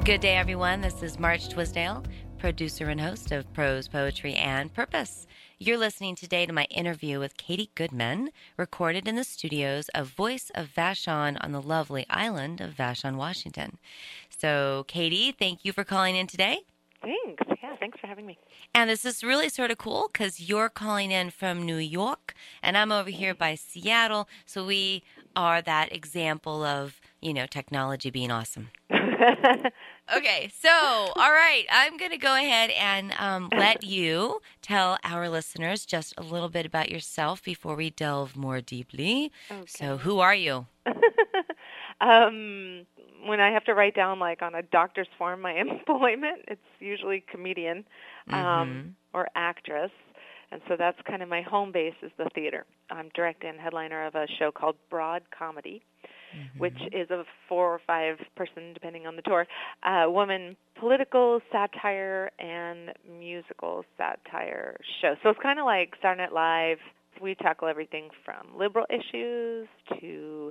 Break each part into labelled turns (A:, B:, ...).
A: Good day, everyone. This is Marge Twisdale, producer and host of Prose, Poetry, and Purpose. You're listening today to my interview with Katie Goodman, recorded in the studios of Voice of Vashon on the lovely island of Vashon, Washington. So, Katie, thank you for calling in today.
B: Thanks. Yeah, thanks for having me.
A: And this is really sort of cool because you're calling in from New York, and I'm over here by Seattle, so we are that example of, technology being awesome. Okay, so, all right, I'm going to go ahead and let you tell our listeners just a little bit about yourself before we delve more deeply. Okay. So, who are you?
B: When I have to write down, on a doctor's form, my employment, it's usually comedian or actress. And so that's kind of my home base is the theater. I'm director and headliner of a show called Broad Comedy, which is a 4 or 5 person, depending on the tour, woman political satire and musical satire show. So it's kind of like Saturday Night Live. We tackle everything from liberal issues to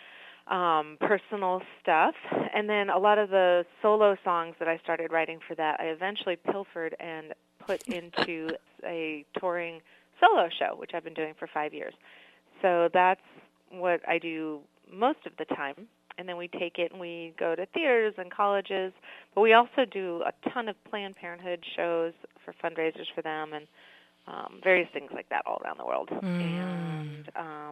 B: personal stuff. And then a lot of the solo songs that I started writing for that, I eventually pilfered and put into a touring solo show, which I've been doing for 5 years. So that's what I do most of the time. And then we take it and we go to theaters and colleges. But we also do a ton of Planned Parenthood shows for fundraisers for them and various things like that all around the world. And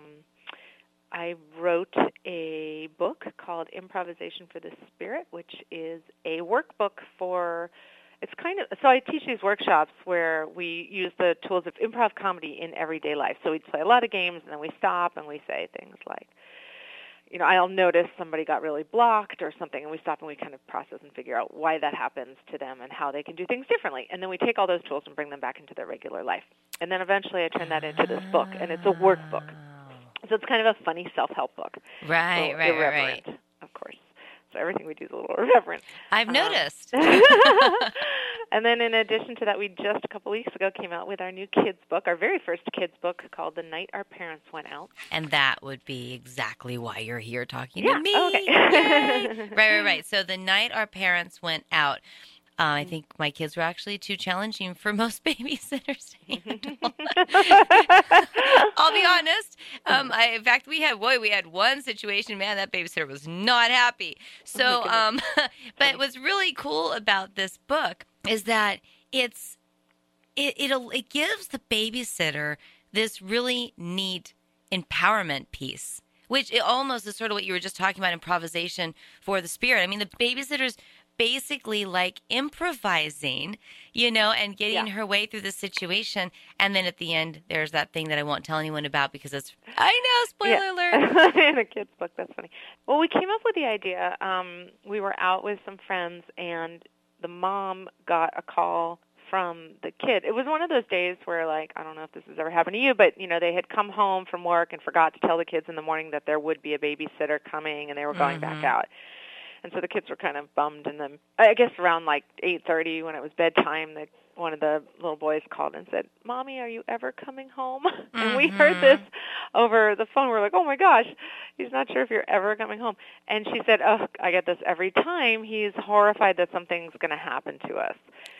B: I wrote a book called Improvisation for the Spirit, which is a workbook for, so I teach these workshops where we use the tools of improv comedy in everyday life. So we play a lot of games, and then we stop and we say things like, I'll notice somebody got really blocked or something, and we stop and we kind of process and figure out why that happens to them and how they can do things differently. And then we take all those tools and bring them back into their regular life. And then eventually I turn that into this book, and it's a workbook. So it's kind of a funny self-help book.
A: Right,
B: irreverent, of course. So everything we do is a little irreverent.
A: I've noticed.
B: And then in addition to that, we just a couple weeks ago came out with our new kids book, our very first kids book called The Night Our Parents Went Out.
A: And that would be exactly why you're here talking to me.
B: Okay.
A: Right. So The Night Our Parents Went Out. I think my kids were actually too challenging for most babysitters to handle. I'll be honest. In fact, we had one situation, man, that babysitter was not happy. So, but what's really cool about this book is that it gives the babysitter this really neat empowerment piece, which it almost is sort of what you were just talking about, improvisation for the spirit. I mean, the babysitter's basically like improvising, and getting her way through the situation. And then at the end, there's that thing that I won't tell anyone about because spoiler alert.
B: In a kid's book, that's funny. Well, we came up with the idea. We were out with some friends, and the mom got a call from the kid. It was one of those days where, I don't know if this has ever happened to you, but, they had come home from work and forgot to tell the kids in the morning that there would be a babysitter coming, and they were going back out. And so the kids were kind of bummed, and then I guess around 8:30 when it was bedtime, one of the little boys called and said, "Mommy, are you ever coming home?" And we heard this over the phone. We're like, "Oh my gosh, he's not sure if you're ever coming home." And she said, "Oh, I get this every time. He's horrified that something's going to happen to us."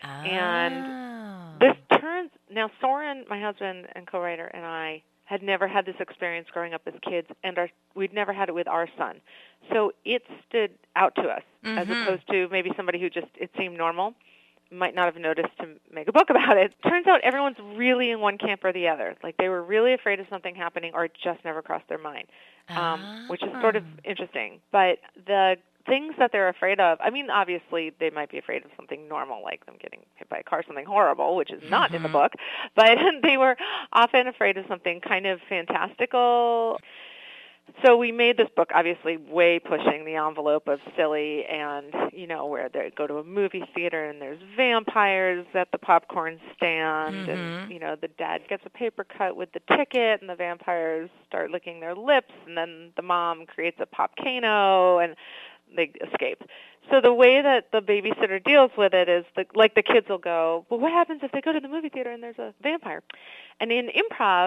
B: And this turns now. Soren, my husband and co-writer, and I had never had this experience growing up as kids, and we'd never had it with our son. So it stood out to us, as opposed to maybe somebody who it seemed normal, might not have noticed to make a book about it. Turns out everyone's really in one camp or the other. They were really afraid of something happening, or it just never crossed their mind, which is sort of interesting. But the things that they're afraid of, obviously they might be afraid of something normal, like them getting hit by a car, something horrible, which is not in the book, but they were often afraid of something kind of fantastical. So we made this book, obviously way pushing the envelope of silly, and, where they go to a movie theater and there's vampires at the popcorn stand, and, the dad gets a paper cut with the ticket, and the vampires start licking their lips, and then the mom creates a popcano, and they escape. So the way that the babysitter deals with it is, the kids will go, "Well, what happens if they go to the movie theater and there's a vampire?" And in improv,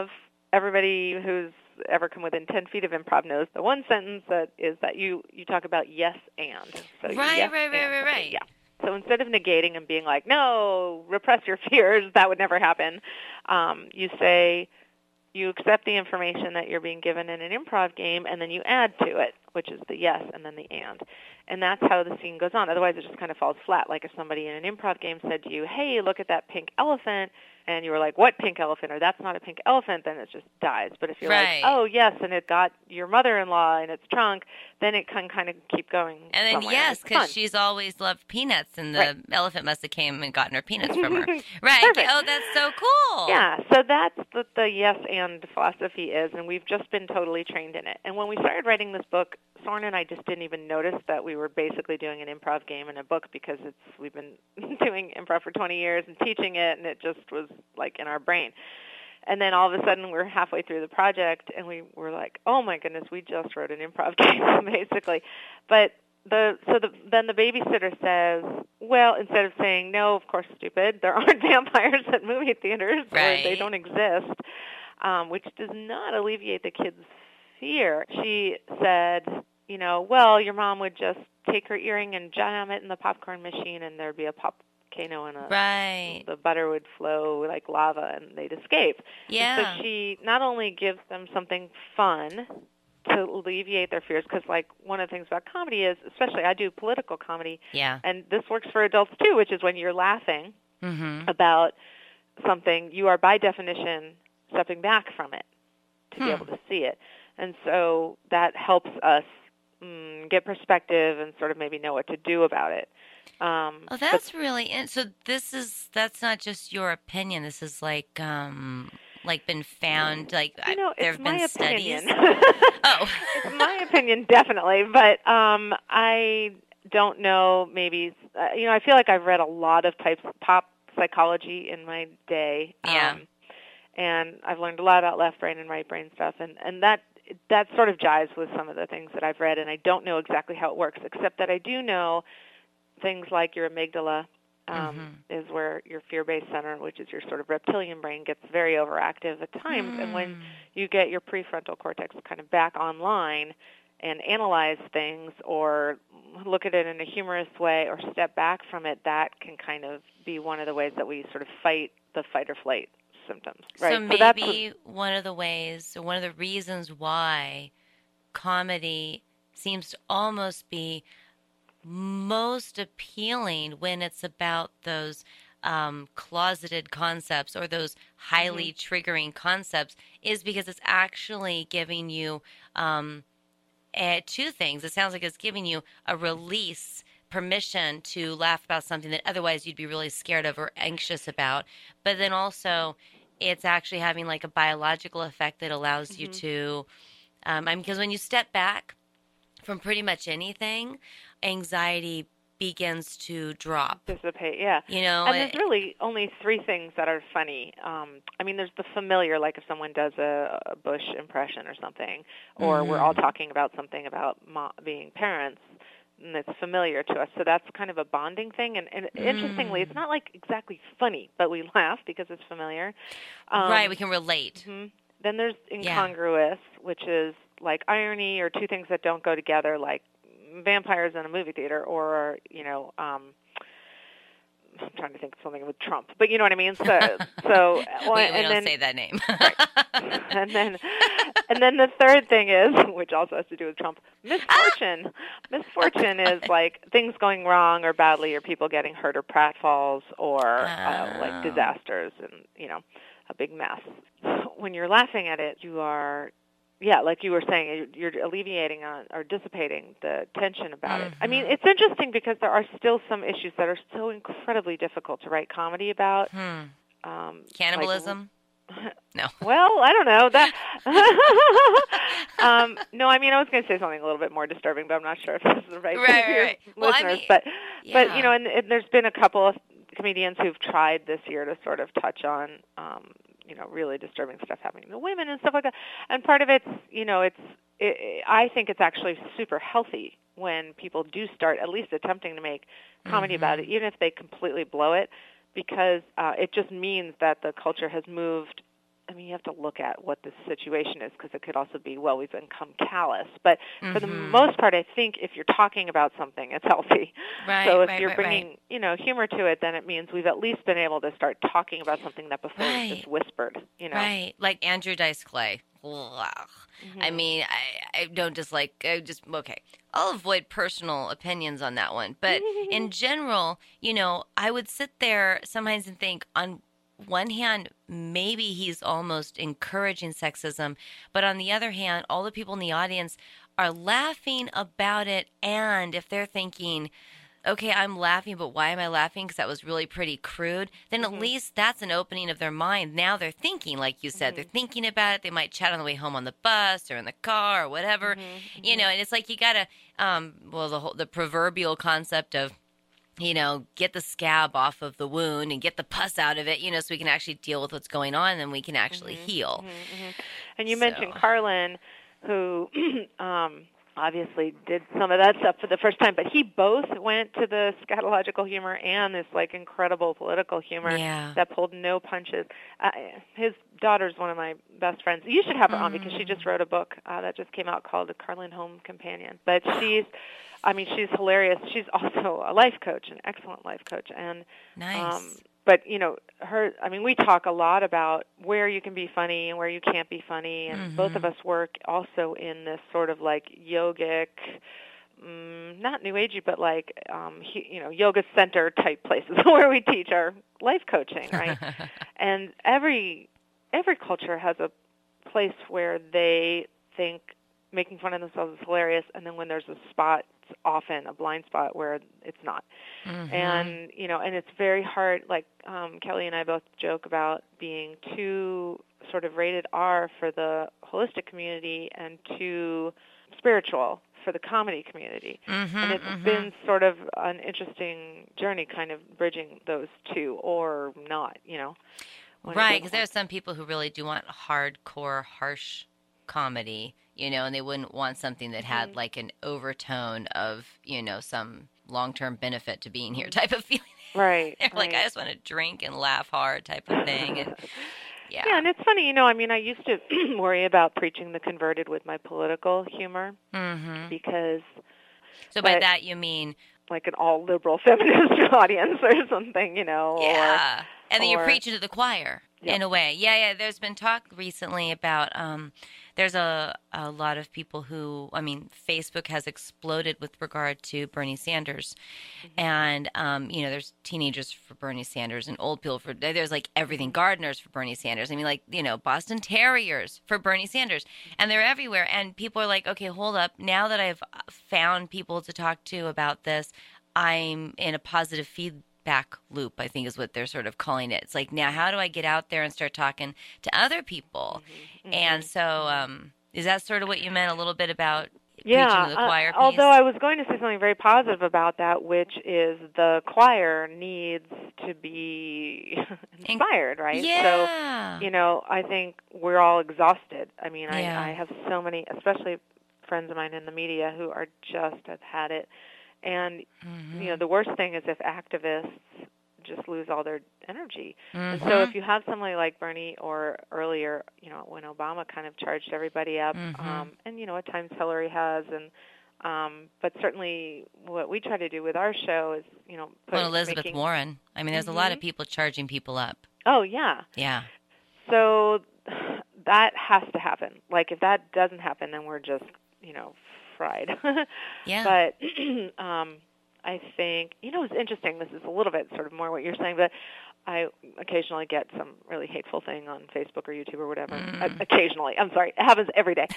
B: everybody who's ever come within 10 feet of improv knows the one sentence that is that you talk about yes and. So
A: Right.
B: Yeah. So instead of negating and being like, no, repress your fears, that would never happen, you say, you accept the information that you're being given in an improv game, and then you add to it, which is the yes and then the and. And that's how the scene goes on. Otherwise, it just kind of falls flat. Like if somebody in an improv game said to you, hey, look at that pink elephant, and you were like, what pink elephant? Or that's not a pink elephant, then it just dies. But if you're like, oh, yes, and it got your mother-in-law in its trunk, then it can kind of keep going
A: And then,
B: somewhere.
A: yes, because she's always loved peanuts, and the elephant must have came and gotten her peanuts from her. Right.
B: Perfect.
A: Oh, that's so cool.
B: Yeah, so that's what the yes and philosophy is, and we've just been totally trained in it. And when we started writing this book, Soren and I just didn't even notice that we were basically doing an improv game in a book because we've been doing improv for 20 years and teaching it, and it just was like in our brain. And then all of a sudden we're halfway through the project, and we were like, oh my goodness, we just wrote an improv game, basically. But then the babysitter says, well, instead of saying, no, of course, stupid, there aren't vampires at movie theaters,
A: right.
B: or they don't exist, which does not alleviate the kids' fear. She said, well, your mom would just take her earring and jam it in the popcorn machine, and there'd be a volcano, and the butter would flow like lava, and they'd escape.
A: Yeah.
B: And so she not only gives them something fun to alleviate their fears, because like one of the things about comedy is, especially I do political comedy, and this works for adults too, which is when you're laughing about something, you are by definition stepping back from it to be able to see it. And so that helps us get perspective and sort of maybe know what to do about it.
A: That's really so. That's not just your opinion. This is like been found. Like there have been studies.
B: It's my opinion, definitely. But I don't know. Maybe I feel like I've read a lot of pop psychology in my day. And I've learned a lot about left brain and right brain stuff, and that sort of jives with some of the things that I've read, and I don't know exactly how it works, except that I do know things like your amygdala is where your fear-based center, which is your sort of reptilian brain, gets very overactive at times, and when you get your prefrontal cortex kind of back online and analyze things or look at it in a humorous way or step back from it, that can kind of be one of the ways that we sort of fight the fight or flight symptoms. Right?
A: So maybe one of the ways, or one of the reasons why comedy seems to almost be most appealing when it's about those closeted concepts or those highly triggering concepts is because it's actually giving you two things. It sounds like it's giving you a release, permission to laugh about something that otherwise you'd be really scared of or anxious about. But then also it's actually having like a biological effect that allows you to, because when you step back from pretty much anything, anxiety begins to drop.
B: Dissipate, yeah. And there's really only three things that are funny. There's the familiar, like if someone does a Bush impression or something, or we're all talking about something about being parents, and it's familiar to us. So that's kind of a bonding thing. And interestingly, it's not like exactly funny, but we laugh because it's familiar.
A: Right, we can relate.
B: Then there's incongruous, which is like irony or two things that don't go together, like vampires in a movie theater, or I'm trying to think of something with Trump, but you know what I mean. So
A: we don't say that name.
B: Right. and then the third thing is, which also has to do with Trump, misfortune. Misfortune is like things going wrong or badly, or people getting hurt, or pratfalls, or like disasters, and a big mess. When you're laughing at it, you are. Yeah, like you were saying, you're alleviating or dissipating the tension about it. I mean, it's interesting because there are still some issues that are so incredibly difficult to write comedy about.
A: Cannibalism? No.
B: Well, I don't know. That. No, I was going to say something a little bit more disturbing, but I'm not sure if this is the right thing for your listeners. But and there's been a couple of comedians who've tried this year to sort of touch on really disturbing stuff happening to women and stuff like that. And part of it's, I think it's actually super healthy when people do start at least attempting to make comedy about it, even if they completely blow it, because it just means that the culture has moved I mean, you have to look at what the situation is, because it could also be, well, we've become callous. But for the most part, I think if you're talking about something, it's healthy.
A: Right,
B: so if you're bringing, humor to it, then it means we've at least been able to start talking about something that before was just whispered,
A: Right, like Andrew Dice Clay. I mean, I don't okay. I'll avoid personal opinions on that one. But in general, I would sit there sometimes and think, on one hand, maybe he's almost encouraging sexism. But on the other hand, all the people in the audience are laughing about it. And if they're thinking, okay, I'm laughing, but why am I laughing? Because that was really pretty crude. Then at least that's an opening of their mind. Now they're thinking, like you said, they're thinking about it. They might chat on the way home on the bus or in the car or whatever, and it's like you got to, the proverbial concept of, get the scab off of the wound and get the pus out of it, so we can actually deal with what's going on, and then we can actually heal.
B: And you mentioned Carlin, who obviously did some of that stuff for the first time, but he both went to the scatological humor and this incredible political humor that pulled no punches. His daughter's one of my best friends. You should have her on, because she just wrote a book that just came out called The Carlin Home Companion. But she's hilarious. She's also a life coach, an excellent life coach. And
A: nice.
B: But, we talk a lot about where you can be funny and where you can't be funny. And both of us work also in this sort of yogic, not New Agey, but yoga center type places where we teach our life coaching, right? And every culture has a place where they think making fun of themselves is hilarious, and then when there's a spot, it's often a blind spot where it's not. And and it's very hard. Kelly and I both joke about being too sort of rated R for the holistic community and too spiritual for the comedy community. And it's been sort of an interesting journey, kind of bridging those two, or not,
A: Right, because there are some people who really do want hardcore, harsh comedy, and they wouldn't want something that had an overtone of, some long-term benefit to being here type of feeling.
B: Right.
A: They're like, I just want to drink and laugh hard type of thing. And
B: yeah, and it's funny, I used to worry about preaching the converted with my political humor, because...
A: So by that you mean...
B: like an all-liberal feminist audience or something,
A: Yeah, and then you're preaching to the choir. In a way. Yeah. There's been talk recently about, there's a lot of people who, Facebook has exploded with regard to Bernie Sanders. And, there's teenagers for Bernie Sanders and old people there's everything, gardeners for Bernie Sanders. Boston Terriers for Bernie Sanders. And they're everywhere. And people are like, okay, hold up. Now that I've found people to talk to about this, I'm in a positive feedback loop, I think is what they're sort of calling it. It's now, how do I get out there and start talking to other people? And so is that sort of what you meant a little bit about preaching to the choir piece?
B: Although I was going to say something very positive about that, which is the choir needs to be inspired, right?
A: Yeah.
B: So, I think we're all exhausted. I have so many, especially friends of mine in the media, who are just have had it. And, the worst thing is if activists just lose all their energy. And so if you have somebody like Bernie, or earlier, when Obama kind of charged everybody up, and, at times Hillary has, and but certainly what we try to do with our show is,
A: Elizabeth Warren. There's a lot of people charging people up.
B: Oh, yeah.
A: Yeah.
B: So that has to happen. If that doesn't happen, then we're just, fried.
A: Yeah.
B: But I think, it's interesting. This is a little bit sort of more what you're saying, but I occasionally get some really hateful thing on Facebook or YouTube or whatever. Occasionally. I'm sorry. It happens every day.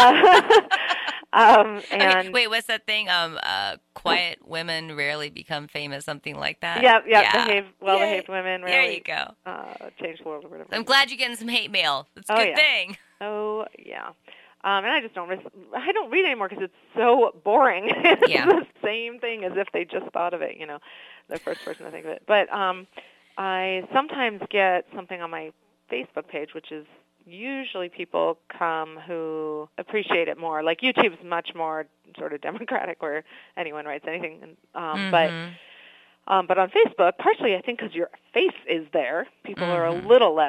B: And
A: wait, what's that thing? Quiet women rarely become famous, something like that?
B: Yeah. Well-behaved women rarely.
A: There you go.
B: Change the world or whatever.
A: I'm glad you're getting some hate mail. It's a good thing.
B: Oh, yeah. And I just don't read anymore because it's so boring. It's the same thing as if they just thought of it, the first person to think of it. But I sometimes get something on my Facebook page, which is usually people come who appreciate it more. YouTube's much more sort of democratic, where anyone writes anything. But on Facebook, partially I think because your face is there, people are a little less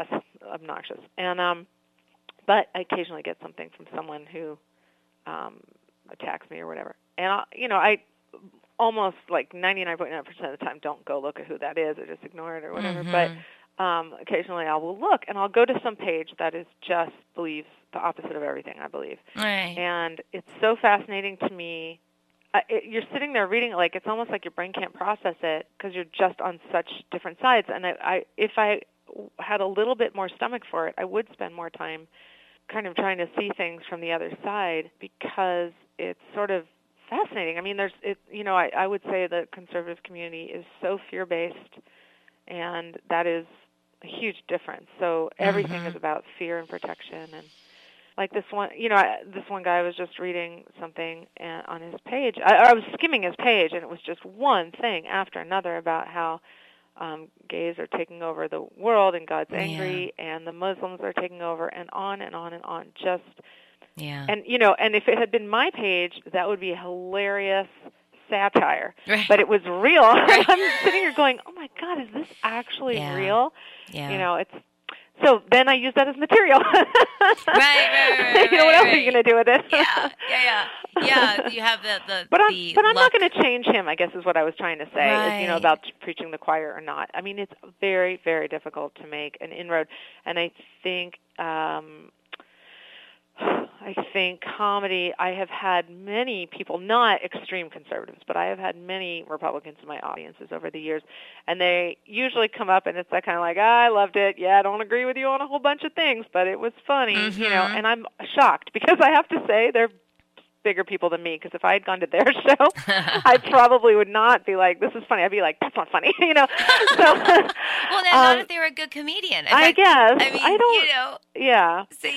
B: obnoxious. And but I occasionally get something from someone who attacks me or whatever. And I almost like 99.9% of the time don't go look at who that is or just ignore it or whatever. But occasionally I will look, and I'll go to some page that is just believes the opposite of everything I believe.
A: Right.
B: And it's so fascinating to me. You're sitting there reading it, like it's almost like your brain can't process it because you're just on such different sides. And if I had a little bit more stomach for it, I would spend more time kind of trying to see things from the other side, because it's sort of fascinating. I mean, I would say the conservative community is so fear-based, and that is a huge difference. So everything is about fear and protection. And like this one guy, was just reading something on his page. I was skimming his page, and it was just one thing after another about how gays are taking over the world, and God's angry, and the Muslims are taking over, and on and on and on. Just and and if it had been my page, that would be a hilarious satire. Right. But it was real. Right. I'm sitting here going, "Oh my God, is this actually real?"
A: Yeah.
B: It's. So then I use that as material.
A: Right.
B: What else are you going to do with it?
A: Yeah. You have the.
B: But I'm not going to change him, I guess, is what I was trying to say.
A: Right.
B: Is, about preaching the choir or not. I mean, it's very, very difficult to make an inroad, and I think comedy, I have had many people, not extreme conservatives, but I have had many Republicans in my audiences over the years, and they usually come up and it's that kind of like, I loved it. Yeah, I don't agree with you on a whole bunch of things, but it was funny, and I'm shocked because I have to say they're bigger people than me, because if I had gone to their show, I probably would not be like, this is funny. I'd be like, that's not funny, So,
A: well, then not if they were a good comedian.
B: I guess.
A: I mean,
B: I don't, yeah.
A: So,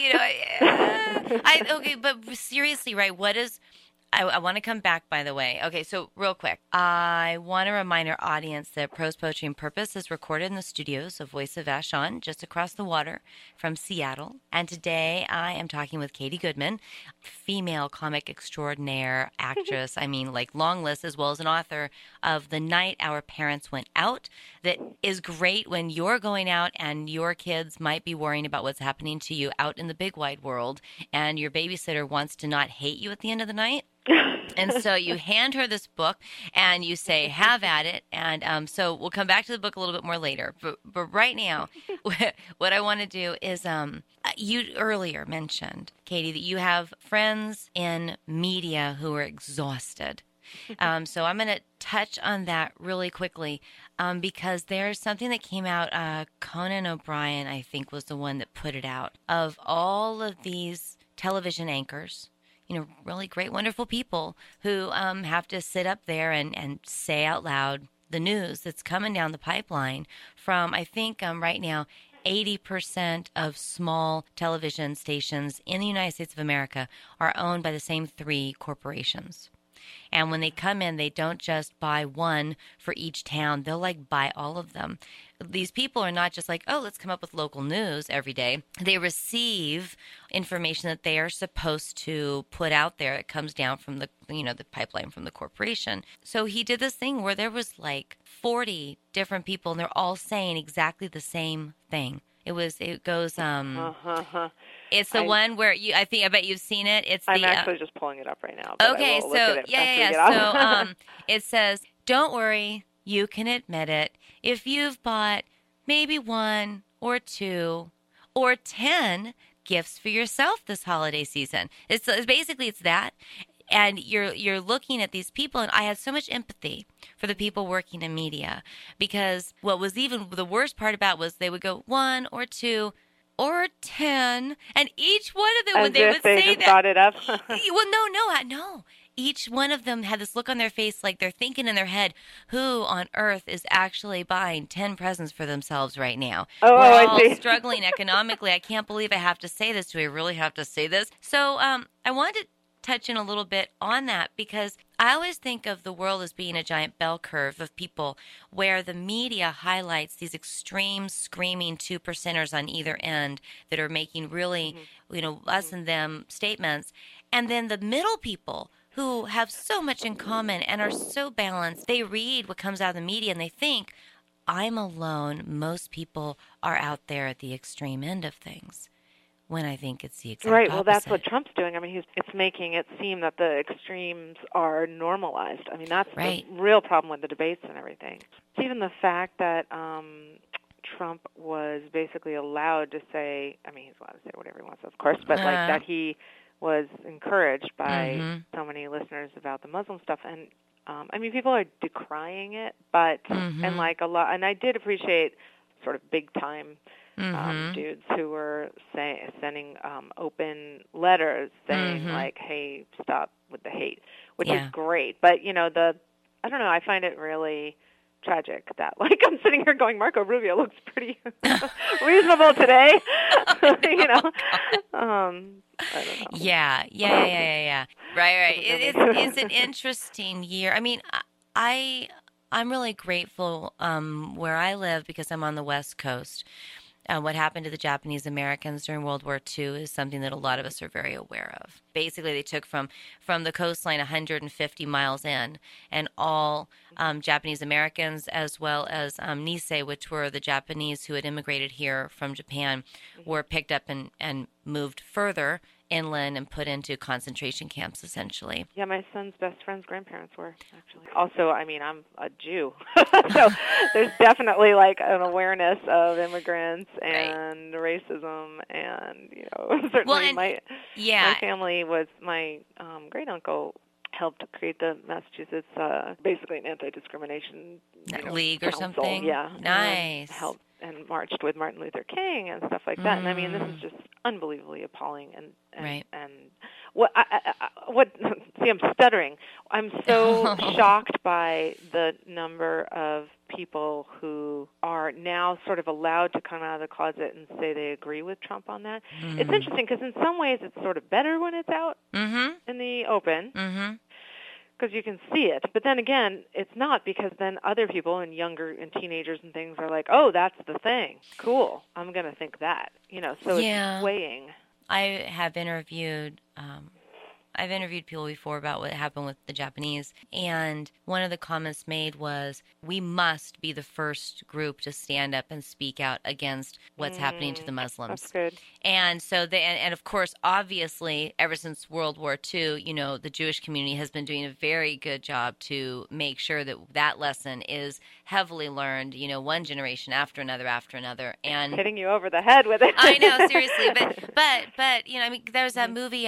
A: okay, but seriously, right, what is... I want to come back, by the way. Okay, so real quick, I want to remind our audience that Prose Poetry and Purpose is recorded in the studios of Voice of Vashon, just across the water from Seattle. And today I am talking with Katie Goodman, female comic extraordinaire, actress, long list, as well as an author of The Night Our Parents Went Out, that is great when you're going out and your kids might be worrying about what's happening to you out in the big wide world, and your babysitter wants to not hate you at the end of the night. And so you hand her this book and you say, have at it. And so we'll come back to the book a little bit more later. But right now, what I want to do is you earlier mentioned, Katie, that you have friends in media who are exhausted. So I'm going to touch on that really quickly because there's something that came out. Conan O'Brien, I think, was the one that put it out. Of all of these television anchors, really great, wonderful people who have to sit up there and say out loud the news that's coming down the pipeline from, I think right now, 80% of small television stations in the United States of America are owned by the same three corporations. And when they come in, they don't just buy one for each town. They'll buy all of them. These people are not just like, oh, let's come up with local news every day. They receive information that they are supposed to put out there. It comes down from the pipeline from the corporation. So he did this thing where there was 40 different people, and they're all saying exactly the same thing. It's the one where I bet you've seen it.
B: I'm actually just pulling it up right now.
A: Okay, so it says, don't worry, you can admit it. If you've bought maybe 1 or 2 or 10 gifts for yourself this holiday season. It's that. And you're looking at these people, and I had so much empathy for the people working in media, because what was even the worst part about was they would go 1 or 2 or 10, and each one of them, when they would say that,
B: thought it up.
A: Well, no. Each one of them had this look on their face, like they're thinking in their head, who on earth is actually buying 10 presents for themselves right now?
B: Oh,
A: We're
B: I
A: all
B: see.
A: struggling economically. I can't believe I have to say this. Do I really have to say this? So I wanted to touch in a little bit on that, because I always think of the world as being a giant bell curve of people where the media highlights these extreme screaming 2%ers on either end that are making really, us and them statements. And then the middle people who have so much in common and are so balanced, they read what comes out of the media and they think, I'm alone. Most people are out there at the extreme end of things, when I think it's the exact
B: Right.
A: opposite.
B: Well, that's what Trump's doing. I mean, it's making it seem that the extremes are normalized. I mean, that's
A: right.
B: the real problem with the debates and everything. It's even the fact that Trump was basically allowed to say, I mean, he's allowed to say whatever he wants, of course, but like that he was encouraged by so many listeners about the Muslim stuff. And I mean, people are decrying it, but and like a lot, and I did appreciate sort of big time dudes who were sending open letters saying like, "Hey, stop with the hate," which is great. But you know, I don't know. I find it really tragic that like I'm sitting here going, Marco Rubio looks pretty reasonable today. You know. I don't know.
A: Yeah. Right. It's an interesting year. I mean, I'm really grateful where I live because I'm on the West Coast. What happened to the Japanese Americans during World War II is something that a lot of us are very aware of. Basically, they took from the coastline 150 miles in, and all Japanese Americans, as well as Nisei, which were the Japanese who had immigrated here from Japan, were picked up and moved further inland and put into concentration camps, essentially.
B: Yeah, my son's best friend's grandparents were, actually. Also, I mean, I'm a Jew, so there's definitely like an awareness of immigrants and racism, and you know, certainly my family was my great uncle helped create the Massachusetts, basically an anti-discrimination
A: league or
B: council.
A: something.
B: Yeah,
A: nice.
B: Helped and marched with Martin Luther King and stuff like that. And I mean, this is just unbelievably appalling. And what see, I'm stuttering. I'm so shocked by the number of people who are now sort of allowed to come out of the closet and say they agree with Trump on that. It's interesting because in some ways it's sort of better when it's out in the open. Because you can see it. But then again, it's not, because then other people and younger and teenagers and things are like, oh, that's the thing. Cool. I'm going to think that. You know, so it's weighing.
A: I have interviewed people before about what happened with the Japanese, and one of the comments made was, we must be the first group to stand up and speak out against what's happening to the Muslims.
B: That's good.
A: And so and of course, obviously, ever since World War II, you know, the Jewish community has been doing a very good job to make sure that that lesson is heavily learned, you know, one generation after another, and
B: hitting you over the head with it.
A: I know, seriously, but you know, I mean, there's that movie,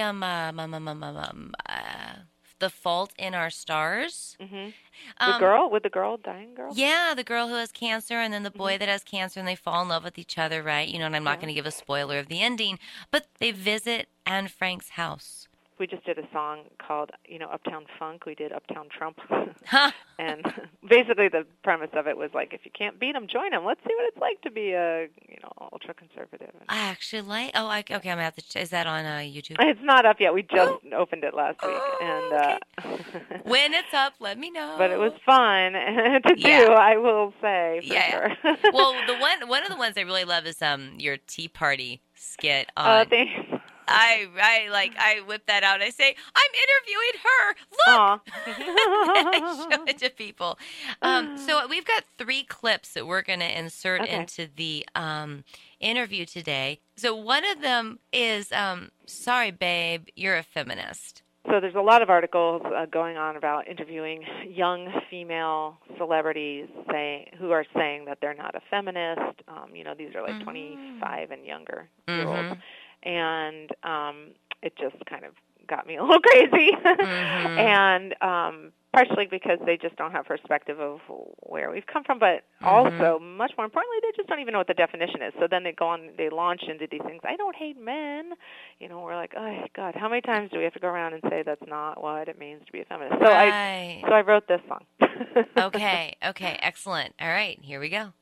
A: The Fault in Our Stars.
B: The dying girl?
A: Yeah, the girl who has cancer, and then the boy that has cancer, and they fall in love with each other, right? You know, and I'm not going to give a spoiler of the ending, but they visit Anne Frank's house.
B: We just did a song called, you know, Uptown Funk. We did Uptown Trump. And basically the premise of it was like, if you can't beat them, join them. Let's see what it's like to be a, you know, ultra-conservative.
A: I actually like, okay, I'm going to have to, is that on YouTube?
B: It's not up yet. We just opened it last week.
A: Okay. When it's up, let me know.
B: But it was fun to do, I will say, for sure.
A: Well, one of the ones I really love is your Tea Party skit on...
B: thanks.
A: I whip that out. I say, I'm interviewing her. Look! I show it to people. So we've got 3 clips that we're going to insert into the interview today. So one of them is, sorry, babe, you're a feminist.
B: So there's a lot of articles going on about interviewing young female celebrities who are saying that they're not a feminist. You know, these are like 25 and younger year olds. And it just kind of got me a little crazy. And partially because they just don't have perspective of where we've come from, but also, much more importantly, they just don't even know what the definition is. So then they launch into these things. I don't hate men. You know, we're like, oh, God, how many times do we have to go around and say that's not what it means to be a feminist? So I wrote this song.
A: Okay, excellent. All right, here we go.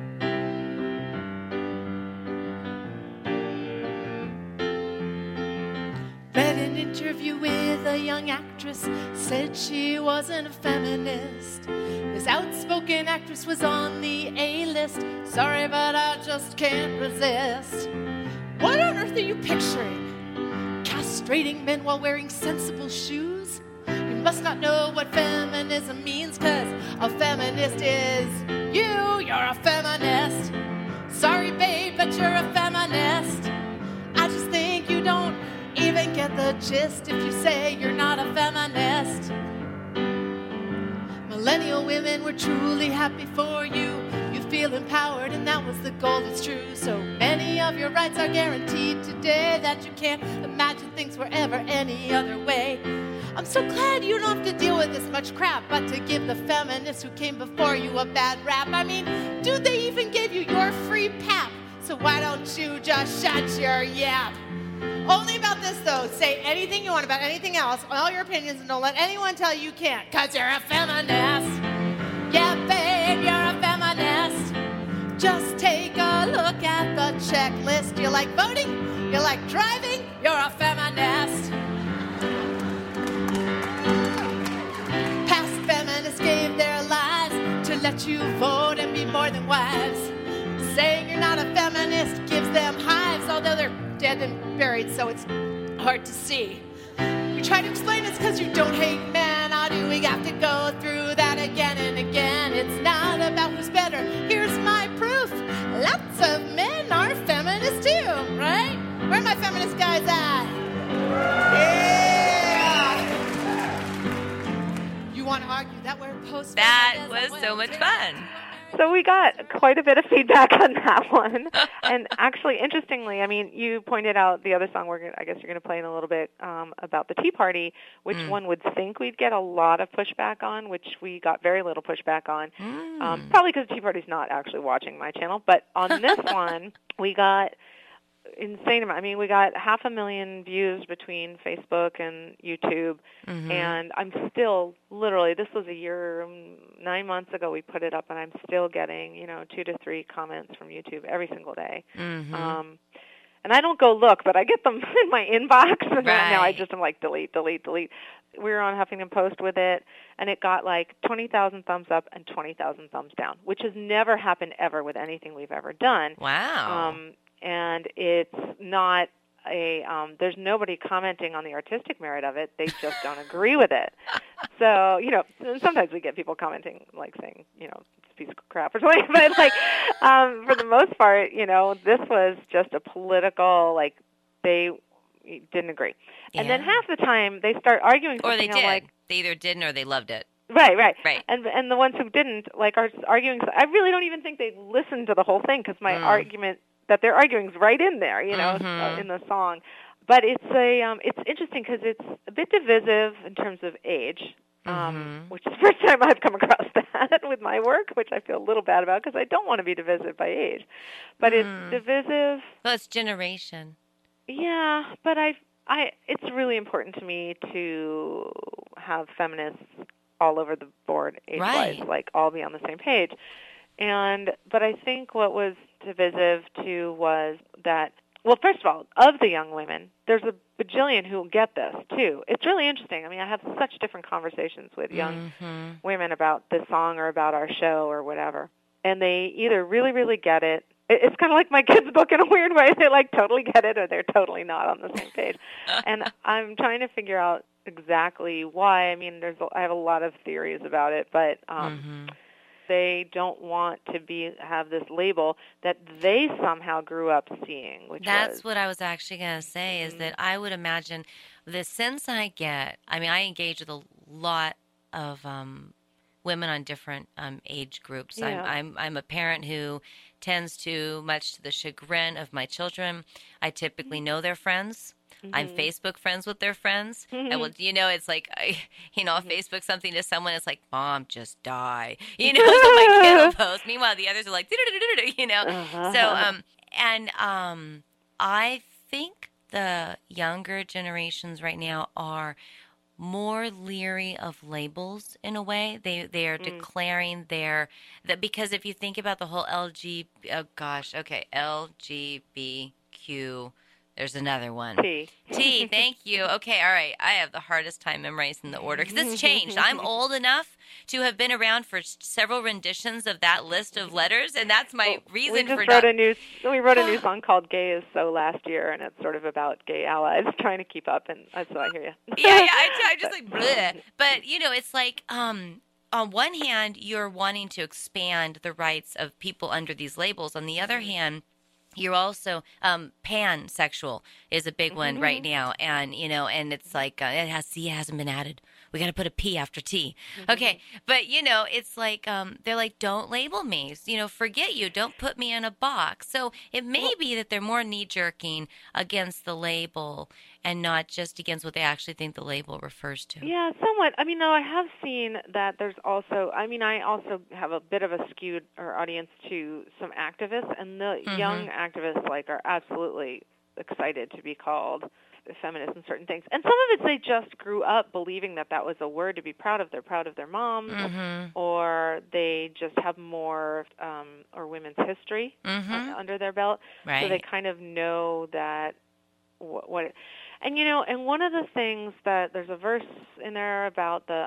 C: Read an interview with a young actress, said she wasn't a feminist. This outspoken actress was on the A-list. Sorry, but I just can't resist. What on earth are you picturing? Castrating men while wearing sensible shoes? You must not know what feminism means, 'cause a feminist is you're a feminist. Sorry, babe, but you're a feminist. I just think you don't even get the gist if you say you're not a feminist. Millennial women were truly happy for you. You feel empowered, and that was the goal, it's true. So many of your rights are guaranteed today that you can't imagine things were ever any other way. I'm so glad you don't have to deal with this much crap, but to give the feminists who came before you a bad rap. I mean, dude, they even gave you your free pap. So why don't you just shut your yap? Only about this, though. Say anything you want about anything else, all your opinions, and don't let anyone tell you can't, because you're a feminist. Yeah, babe, you're a feminist. Just take a look at the checklist. You like voting? You like driving? You're a feminist. Past feminists gave their lives to let you vote and be more than wives. Saying you're not a feminist gives them hives, although they're dead and buried, so it's hard to see. We try to explain it's because you don't hate men. How do we have to go through that again and again? It's not about who's better. Here's my proof. Lots of men are feminists too, right? Where are my feminist guys at? Yeah! You want to argue that we're post?
A: That was so much fun.
B: So we got quite a bit of feedback on that one. And actually, interestingly, I mean, you pointed out the other song I guess you're going to play in a little bit about the Tea Party, which one would think we'd get a lot of pushback on, which we got very little pushback on. Probably because the Tea Party's not actually watching my channel. But on this one, we got insane amount. I mean, we got 500,000 views between Facebook and YouTube, and I'm still literally, this was a year, 9 months ago we put it up, and I'm still getting, 2 to 3 comments from YouTube every single day. And I don't go look, but I get them in my inbox, and now I just am like, delete. We were on Huffington Post with it, and it got like 20,000 thumbs up and 20,000 thumbs down, which has never happened ever with anything we've ever done.
A: Wow.
B: And it's not there's nobody commenting on the artistic merit of it. They just don't agree with it. So, sometimes we get people commenting, like saying, it's a piece of crap or something. But, for the most part, this was just a political, they didn't agree. And then half the time they start arguing something.
A: Or they did.
B: Like,
A: they either didn't or they loved it.
B: Right. And the ones who didn't, are arguing. I really don't even think they listened to the whole thing because my argument that they're arguing is right in there, in the song. But it's interesting because it's a bit divisive in terms of age, which is the first time I've come across that with my work, which I feel a little bad about because I don't want to be divisive by age. But it's divisive.
A: Well, it's generation.
B: Yeah, but it's really important to me to have feminists all over the board, age-wise, all be on the same page. But I think what was divisive too was that, well, first of all, of the young women, there's a bajillion who will get this too. It's really interesting. I mean, I have such different conversations with young women about this song or about our show or whatever, and they either really, really get it. It's kind of like my kids' book in a weird way. They totally get it, or they're totally not on the same page. And I'm trying to figure out exactly why. I mean, I have a lot of theories about it, but they don't want to have this label that they somehow grew up seeing.
A: That's what I was actually going to say, is that I would imagine the sense I get, I mean, I engage with a lot of women on different age groups.
B: Yeah.
A: I'm a parent who tends to, much to the chagrin of my children, I typically know their friends. I'm Facebook friends with their friends. And it's like, I'll Facebook something to someone. It's like, Mom, just die. So my kid will post. Meanwhile, the others are like, So, I think the younger generations right now are more leery of labels in a way. They are declaring because if you think about the whole LGBTQ. There's another one. T, thank you. Okay, all right. I have the hardest time memorizing the order because it's changed. I'm old enough to have been around for several renditions of that list of letters, and that's my reason for not...
B: We wrote a new song called Gay Is So last year, and it's sort of about gay allies trying to keep up, and so I hear you.
A: Yeah, I just like, bleh. But, it's like... on one hand, you're wanting to expand the rights of people under these labels. On the other hand, you're also pansexual is a big one right now, and and it's like it hasn't been added. We got to put a P after T. Okay, but it's like they're like, don't label me. Forget you. Don't put me in a box. So it may be that they're more knee-jerking against the label and not just against what they actually think the label refers to.
B: Yeah, somewhat. I mean, though, I have seen that there's also, I also have a bit of a skewed audience to some activists, and the young activists, are absolutely excited to be called feminists in certain things. And some of it, they just grew up believing that was a word to be proud of. They're proud of their moms, or they just have more, or women's history under their belt.
A: Right.
B: So they kind of know that what and and one of the things that there's a verse in there about the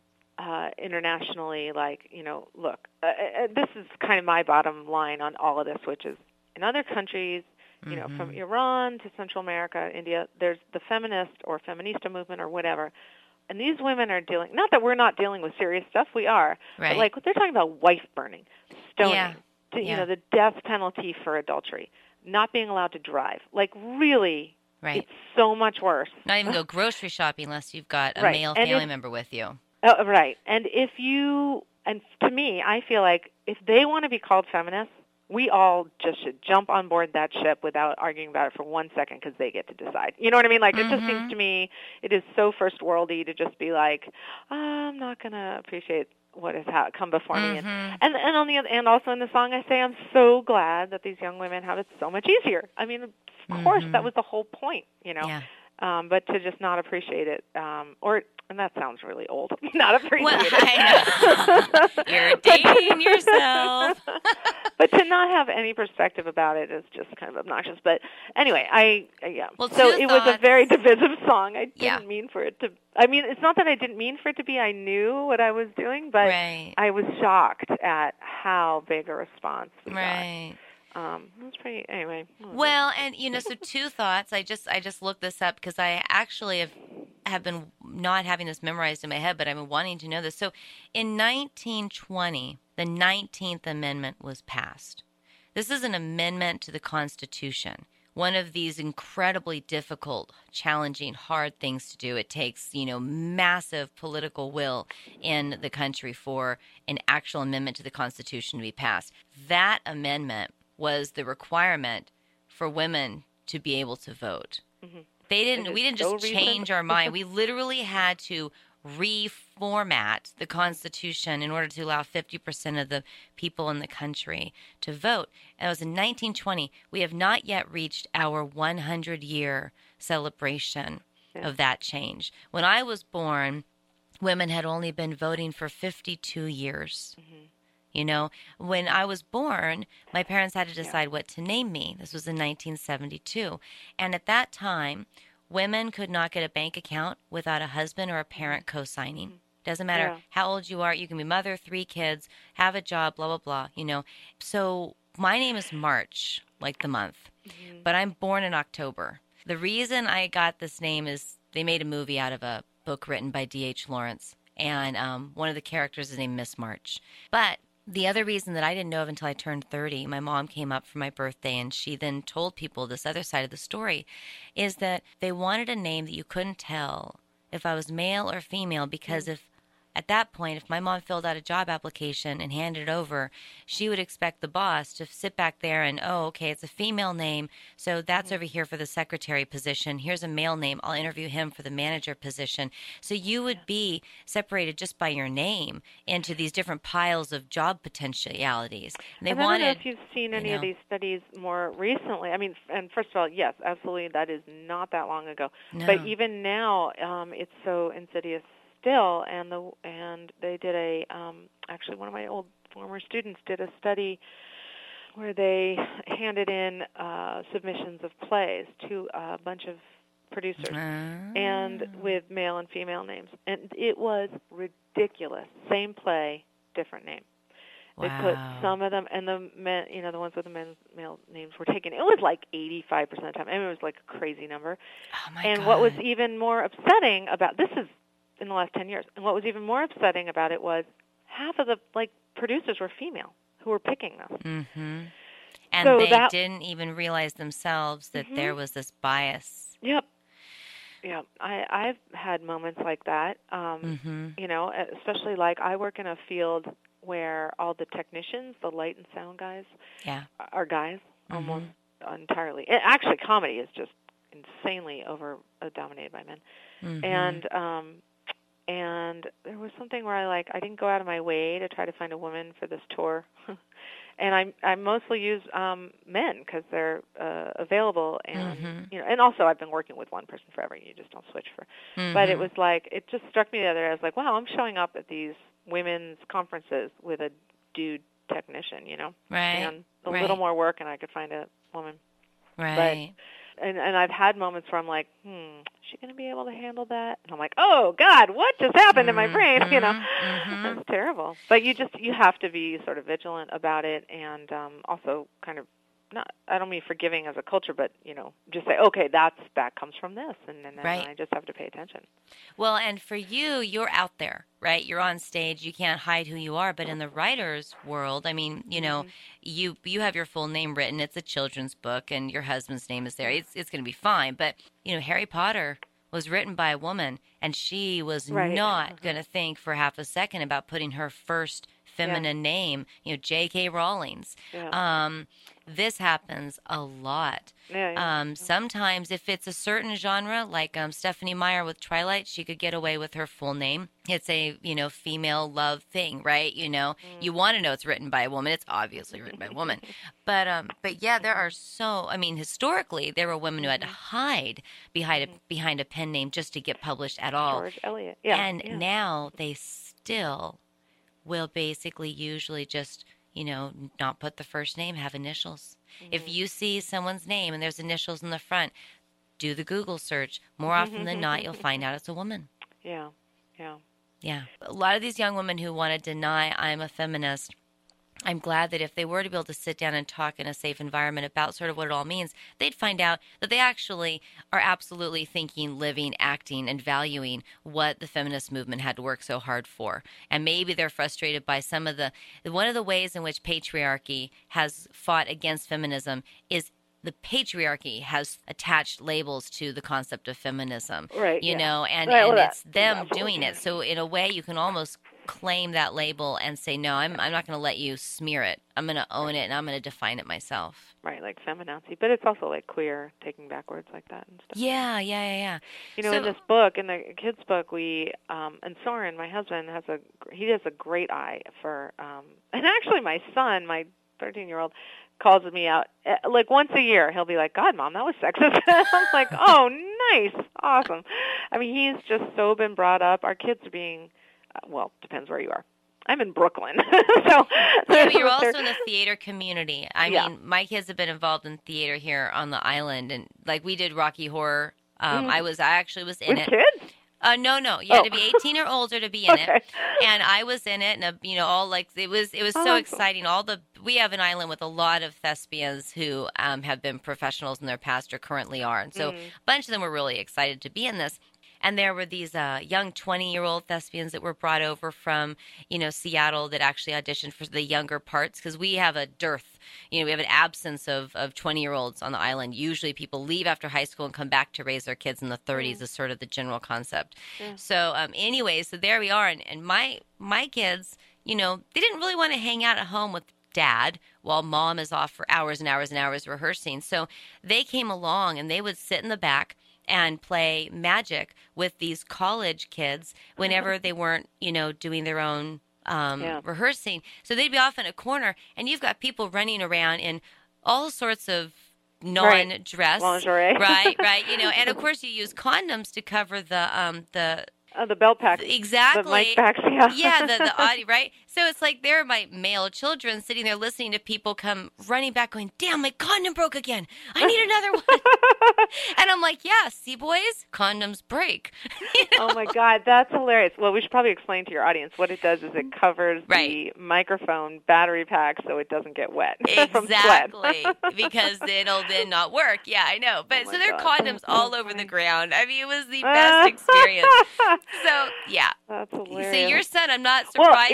B: internationally, look, this is kind of my bottom line on all of this, which is in other countries, from Iran to Central America, India, there's the feminist or feminista movement or whatever, and these women are dealing, not that we're not dealing with serious stuff, we are,
A: right.
B: But they're talking about wife burning, stoning, the death penalty for adultery, not being allowed to drive, really.
A: Right.
B: It's so much worse.
A: Not even go grocery shopping unless you've got a male family member with you.
B: Oh, right. And and to me, I feel like if they want to be called feminists, we all just should jump on board that ship without arguing about it for 1 second because they get to decide. You know what I mean? It just seems to me it is so first worldy to just be like, I'm not going to appreciate what has come before me. And on the other, and also in the song I say, I'm so glad that these young women have it so much easier. I mean, of course, that was the whole point,
A: Yeah.
B: But to just not appreciate it, and that sounds really old, not appreciate it.
A: I know. You're dating yourself.
B: But to not have any perspective about it is just kind of obnoxious. But anyway,
A: Well,
B: so it was a very divisive song. I didn't
A: Yeah.
B: mean for it to. I mean, it's not that I didn't mean for it to be. I knew what I was doing, but
A: Right.
B: I was shocked at how big a response we
A: Right.
B: got. It was pretty. Anyway.
A: Well, and so two thoughts. I just looked this up because I actually have been not having this memorized in my head, but I've been wanting to know this. So, in 1920, the 19th Amendment was passed. This is an amendment to the Constitution. One of these incredibly difficult, challenging, hard things to do. It takes, massive political will in the country for an actual amendment to the Constitution to be passed. That amendment was the requirement for women to be able to vote. We didn't just change our mind. We literally had to reformat the Constitution in order to allow 50% of the people in the country to vote. And it was in 1920. We have not yet reached our 100-year celebration of that change. When I was born, women had only been voting for 52 years. When I was born, my parents had to decide what to name me. This was in 1972. And at that time, women could not get a bank account without a husband or a parent co-signing. Doesn't matter how old you are. You can be mother, 3 kids, have a job, blah, blah, blah, So my name is March, like the month, but I'm born in October. The reason I got this name is they made a movie out of a book written by D.H. Lawrence, and one of the characters is named Miss March. But the other reason that I didn't know of until I turned 30, my mom came up for my birthday, and she then told people this other side of the story, is that they wanted a name that you couldn't tell if I was male or female, because at that point, if my mom filled out a job application and handed it over, she would expect the boss to sit back there and, okay, it's a female name, so that's over here for the secretary position. Here's a male name. I'll interview him for the manager position. So you would be separated just by your name into these different piles of job potentialities. And
B: I don't know if you've seen any of these studies more recently. I mean, and first of all, yes, absolutely, that is not that long ago.
A: No.
B: But even now, it's so insidious still, and they did actually one of my old former students did a study where they handed in submissions of plays to a bunch of producers and with male and female names, and it was ridiculous. Same play, different name. They put some of them, and the men, the ones with the male names were taken. It was like 85% of the time. I mean, it was like a crazy number.
A: Oh my
B: and
A: God.
B: What was even more upsetting about this is in the last 10 years, and what was even more upsetting about it was half of the producers were female who were picking them.
A: Mm-hmm. And
B: So
A: they
B: that-
A: didn't even realize themselves that there was this bias.
B: Yep. I've had moments like that.
A: Mm-hmm.
B: You know, especially like I work in a field where all the technicians, the light and sound guys,
A: Yeah.
B: are guys almost entirely. Actually, comedy is just insanely dominated by men.
A: Mm-hmm.
B: And there was something where I didn't go out of my way to try to find a woman for this tour. And I mostly use men because they're available, and you know, and also I've been working with one person forever. You just don't switch for. But it was it just struck me the other day. I was like, wow, I'm showing up at these women's conferences with a dude technician, you know,
A: Right.
B: and a little more work, and I could find a woman.
A: Right.
B: And I've had moments where I'm like, is she going to be able to handle that? And I'm like, oh, God, what just happened in my brain? You know, it's terrible. But you have to be sort of vigilant about it, and also kind of I don't mean forgiving as a culture, but, you know, just say, okay, that comes from this, and then
A: Right.
B: I just have to pay attention.
A: Well, and for you, you're out there, right? You're on stage. You can't hide who you are. But in the writer's world, I mean, you know, you have your full name written. It's a children's book, and your husband's name is there. It's going to be fine. But, you know, Harry Potter was written by a woman, and she was not going to think for half a second about putting her first feminine name, you know, J.K. Rowling's.
B: Yeah.
A: This happens a lot. Sometimes if it's a certain genre, like Stephanie Meyer with Twilight, she could get away with her full name. It's a, you know, female love thing, right? You know, you want to know it's written by a woman. It's obviously written by a woman. But yeah, there are historically, there were women who had to hide behind a pen name just to get published at all.
B: George Eliot. Yeah.
A: And now they still will basically usually just, you know, not put the first name, have initials. If you see someone's name and there's initials in the front, do the Google search. More often than not, you'll find out it's a woman.
B: Yeah.
A: Yeah. A lot of these young women who want to deny I'm a feminist, I'm glad that if they were to be able to sit down and talk in a safe environment about sort of what it all means, they'd find out that they actually are absolutely thinking, living, acting, and valuing what the feminist movement had to work so hard for. And maybe they're frustrated by one of the ways in which patriarchy has fought against feminism is the patriarchy has attached labels to the concept of feminism,
B: right?
A: You know, and it's them doing it. So in a way, you can almost claim that label and say, no, I'm not going to let you smear it. I'm going to own it, and I'm going to define it myself.
B: Right, like feminazi. But it's also like queer, taking back words like that and stuff.
A: Yeah.
B: You know, in this book, in the kids' book, we, and Soren, my husband, has a great eye for, and actually my son, my 13-year-old, calls me out like once a year. He'll be like, God, Mom, that was sexist. I'm like, oh, nice, awesome. I mean, he's just so been brought up. Our kids are being, well, depends where you are. I'm in Brooklyn. So
A: yeah, but you're also in the theater community. I mean, my kids have been involved in theater here on the island, and like we did Rocky Horror. I actually was in
B: with
A: it.
B: Kids?
A: No. You had to be 18 or older to be in it. And I was in it, and you know, all like it was so exciting. We have an island with a lot of thespians who have been professionals in their past or currently are, and so a bunch of them were really excited to be in this. And there were these young 20-year-old thespians that were brought over from, you know, Seattle that actually auditioned for the younger parts because we have a dearth. You know, we have an absence of 20-year-olds on the island. Usually people leave after high school and come back to raise their kids in the 30s is sort of the general concept. Yeah. So anyway, so there we are. And my kids, you know, they didn't really want to hang out at home with Dad while Mom is off for hours and hours and hours rehearsing. So they came along and they would sit in the back and play magic with these college kids whenever they weren't, you know, doing their own rehearsing. So they'd be off in a corner, and you've got people running around in all sorts of non-dress.
B: Lingerie.
A: Right, you know, and of course you use condoms to cover the
B: belt pack.
A: Exactly.
B: The mic packs, yeah.
A: Yeah, the audio, right? So it's like there are my male children sitting there listening to people come running back going, damn, my condom broke again. I need another one. And I'm like, yeah, see, boys, condoms break. You know?
B: Oh, my God, that's hilarious. Well, we should probably explain to your audience what it does is it covers the microphone battery pack so it doesn't get wet from sweat.
A: Exactly, because it'll then not work. Yeah, I know. But so there are condoms all over the ground. I mean, it was the best experience. So, yeah.
B: That's hilarious.
A: So your son, I'm not surprised that he's nailing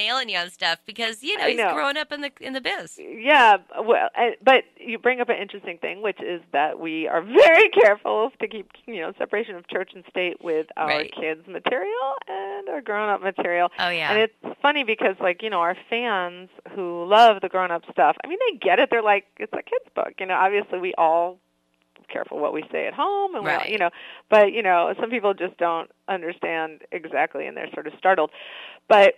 A: nailing you on stuff because he's grown up in the biz.
B: Yeah, well, but you bring up an interesting thing, which is that we are very careful to keep separation of church and state with our kids' material and our grown-up material.
A: Oh yeah,
B: and it's funny because our fans who love the grown-up stuff, I mean, they get it. They're like, it's a kid's book. Obviously we all careful what we say at home, and but some people just don't understand exactly, and they're sort of startled. But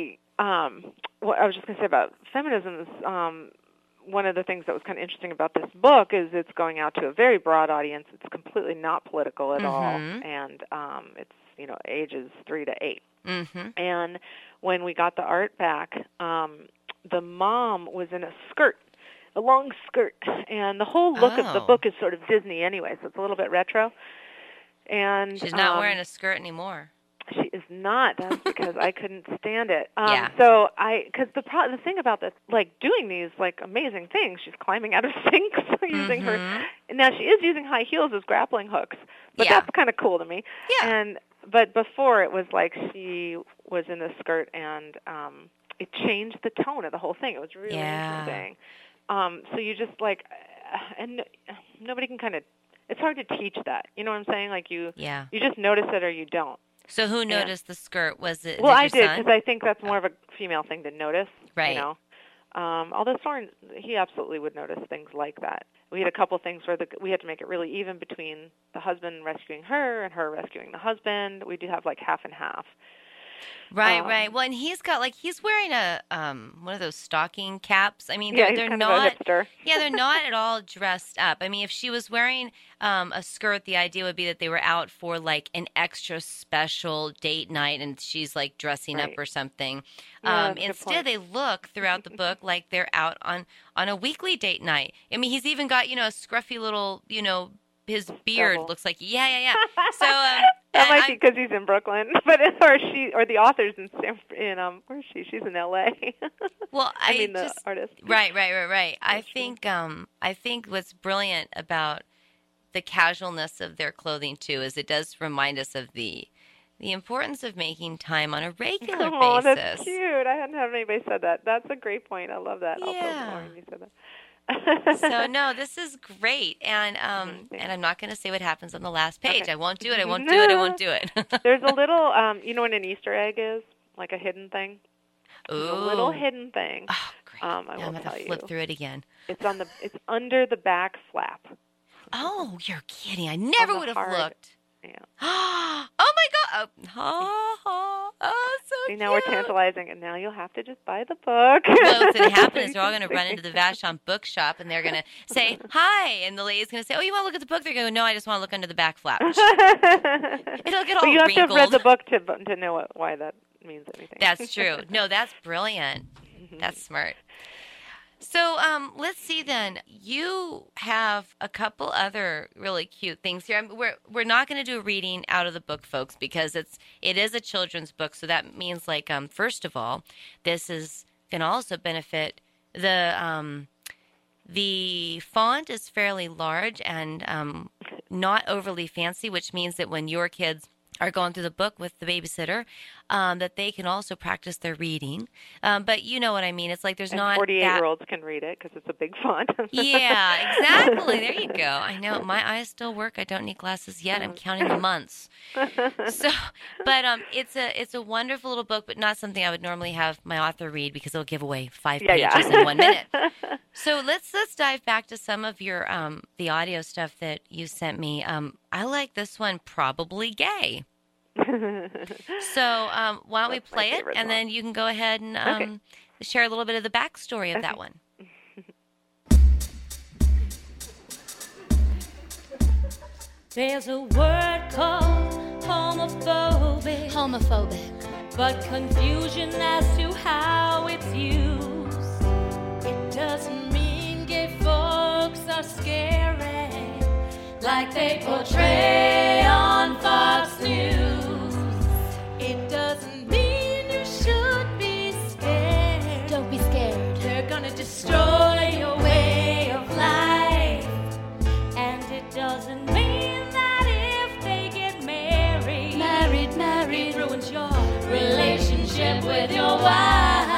B: what I was just going to say about feminism is one of the things that was kind of interesting about this book is it's going out to a very broad audience. It's completely not political at all, and it's ages 3 to 8. And when we got the art back, the mom was in a long skirt, and the whole look of the book is sort of Disney anyway, so it's a little bit retro. And
A: she's not wearing a skirt anymore.
B: She is not. That's because I couldn't stand it.
A: Yeah.
B: So because the thing about this, doing these amazing things, she's climbing out of sinks using her. And now she is using high heels as grappling hooks, but that's kind of cool to me.
A: Yeah.
B: But before it was she was in a skirt, and it changed the tone of the whole thing. It was really interesting. So you just and nobody can it's hard to teach that. You know what I'm saying? You just notice it or you don't.
A: So who noticed the skirt? Was it?
B: Well, I did, because I think that's more of a female thing to notice.
A: Right.
B: Although Soren, he absolutely would notice things like that. We had a couple things where we had to make it really even between the husband rescuing her and her rescuing the husband. We do have half and half.
A: Right. Well, and he's got he's wearing a one of those stocking caps. I mean,
B: they're
A: not
B: a hipster.
A: Yeah, they're not at all dressed up. I mean, if she was wearing a skirt, the idea would be that they were out for an extra special date night, and she's dressing up or something. Instead, they look throughout the book like they're out on a weekly date night. I mean, he's even got a scruffy little his beard looks like yeah. So
B: that might be because he's in Brooklyn, but or the author's in where's she? She's in L.A.
A: Well,
B: the artist.
A: Right. I think what's brilliant about the casualness of their clothing too is it does remind us of the importance of making time on a regular basis.
B: Oh, that's cute. I hadn't had anybody said that. That's a great point. I love that.
A: Yeah.
B: Also, you said that.
A: So no, this is great, and I'm not going to say what happens on the last page. Okay. I won't do it. I won't do it.
B: There's a little, what an Easter egg is, like a hidden thing.
A: Ooh.
B: A little hidden thing.
A: Oh, great!
B: I will
A: I'm going to flip through it again.
B: It's under the back flap.
A: Oh, you're kidding! I never would have looked.
B: Yeah.
A: Oh my God! Oh, so
B: See, now we're tantalizing, and now you'll have to just buy the book.
A: Well, what's going to happen is they're all going to run into the Vashon bookshop, and they're going to say, hi, and the lady's going to say, oh, you want to look at the book? They're going, no, I just want to look under the back flap. It'll get all
B: you have
A: wrinkled.
B: to have read the book to know why that means anything.
A: That's true. No, that's brilliant. That's smart. So let's see then. You have a couple other really cute things here. We're not going to do a reading out of the book, folks, because it is a children's book. So that means first of all, this is going to also benefit the font is fairly large and not overly fancy, which means that when your kids are going through the book with the babysitter, that they can also practice their reading. But you know what I mean. It's there's not
B: 48-year-olds can read it because it's a big font.
A: Yeah, exactly. There you go. I know. My eyes still work. I don't need glasses yet. I'm counting the months. So, but it's a wonderful little book, but not something I would normally have my author read because it'll give away 5 pages in 1 minute. So let's dive back to some of your the audio stuff that you sent me. I like this one, Probably Gay. So why don't we play it, and then you can go ahead and share a little bit of the backstory of that one.
D: There's a word called homophobic. But confusion as to how it's used. It doesn't mean gay folks are scary like they portray on Fox News. It doesn't mean you should be scared.
C: Don't be scared.
D: They're gonna destroy your way of life. And it doesn't mean that if they get married, it ruins your relationship with your wife.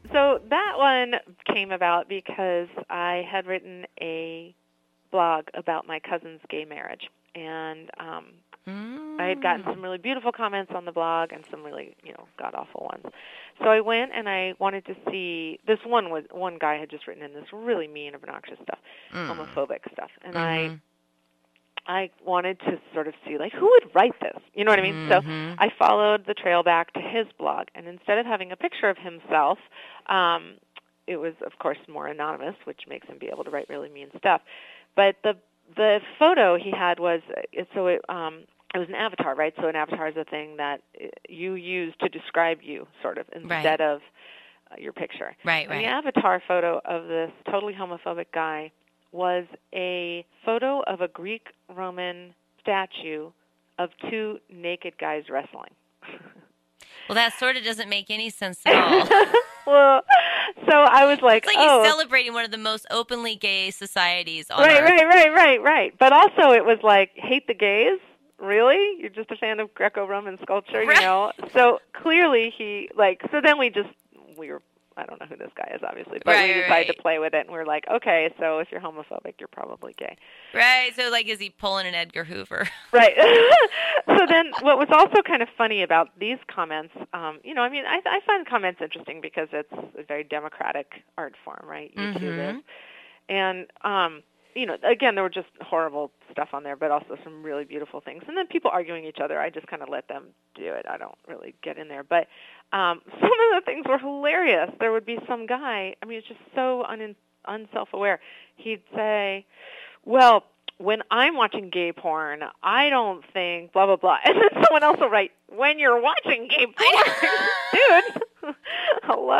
B: So that one came about because I had written a blog about my cousin's gay marriage, and I had gotten some really beautiful comments on the blog and some really, god-awful ones. So I went and I wanted to see, one guy had just written in this really mean, obnoxious stuff, homophobic stuff, and I wanted to sort of see, like, who would write this? You know what I mean? So I followed the trail back to his blog, and instead of having a picture of himself, it was, of course, more anonymous, which makes him be able to write really mean stuff. But the photo he had was, it was an avatar, right? So an avatar is a thing that you use to describe you, sort of, instead of your picture.
A: Right.
B: And the avatar photo of this totally homophobic guy was a photo of a Greek-Roman statue of two naked guys wrestling.
A: Well, that sort of doesn't make any sense at all.
B: Well, so I was like,
A: it's like he's celebrating one of the most openly gay societies on Earth.
B: Right. But also it was like, hate the gays? Really? You're just a fan of Greco-Roman sculpture,
A: right.
B: you know? So clearly so then we were, I don't know who this guy is, obviously, but we decided to play with it, and we're like, okay, so if you're homophobic, you're probably gay.
A: Right, so like, is he pulling an Edgar Hoover?
B: Right. So then what was also kind of funny about these comments, I find comments interesting because it's a very democratic art form, right? YouTube is. And, again, there were just horrible stuff on there, but also some really beautiful things. And then people arguing each other, I just kind of let them do it. I don't really get in there. But some of the things were hilarious. There would be some guy, it's just so unself-aware. He'd say, well, when I'm watching gay porn, I don't think blah, blah, blah. And then someone else will write, when you're watching gay porn, dude, hello?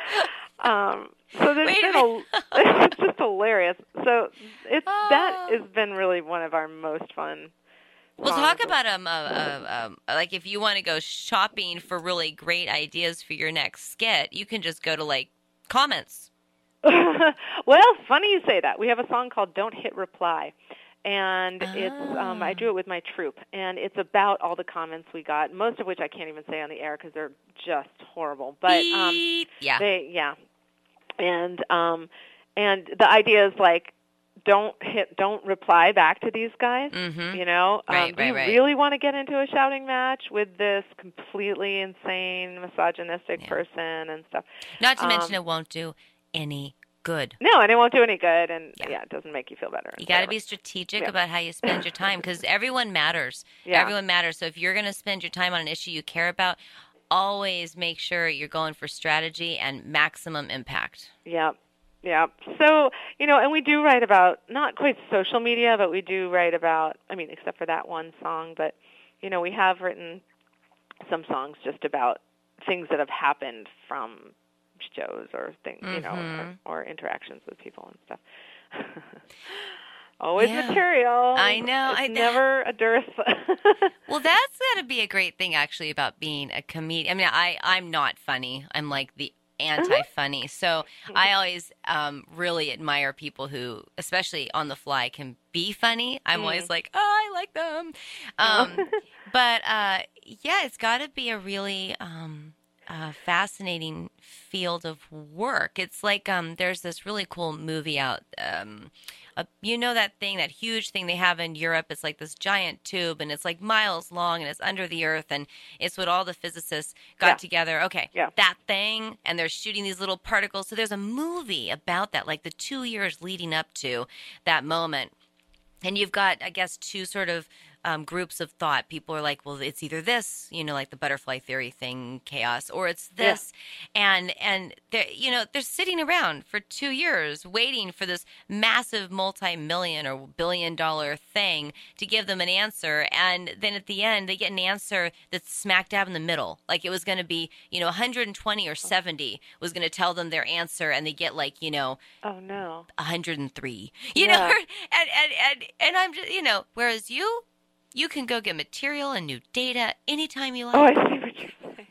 B: So there's it's just hilarious. So that has been really one of our most fun.
A: Well, talk about like if you want to go shopping for really great ideas for your next skit, you can just go to like comments.
B: Well, funny you say that. We have a song called "Don't Hit Reply," and it's I do it with my troupe, and it's about all the comments we got, most of which I can't even say on the air because they're just horrible. But And the idea is like, don't reply back to these guys. Do you really want to get into a shouting match with this completely insane, misogynistic person and stuff?
A: Not to mention it won't do any good.
B: No, and it won't do any good, and it doesn't make you feel better.
A: You got to be strategic about how you spend your time because everyone matters. Yeah. Everyone matters. So if you're going to spend your time on an issue you care about, always make sure you're going for strategy and maximum impact.
B: Yeah. So, and we do write about, not quite social media, but we do write about, except for that one song, but, we have written some songs just about things that have happened from shows or things, or interactions with people and stuff. Always material.
A: I know.
B: It's never a dearth.
A: Well, that's got to be a great thing, actually, about being a comedian. I'm not funny. I'm like the anti-funny. So I always really admire people who, especially on the fly, can be funny. I'm always like, I like them. But, it's got to be a really fascinating field of work. It's like there's this really cool movie out. That huge thing they have in Europe. It's like this giant tube, and it's like miles long, and it's under the earth, and it's what all the physicists got together. Okay, that thing, and they're shooting these little particles. So there's a movie about that, like the 2 years leading up to that moment. And you've got, I guess, two sort of groups of thought. People are like, well, it's either this, like the butterfly theory thing, chaos, or it's this. Yeah. And they're sitting around for 2 years waiting for this massive multi-million or billion-dollar thing to give them an answer. And then at the end, they get an answer that's smack dab in the middle. Like it was going to be, 120 or 70 was going to tell them their answer, and they get like,
B: oh no,
A: 103. You know, and I'm just, whereas you can go get material and new data anytime you like.
B: Oh, I see what you're saying.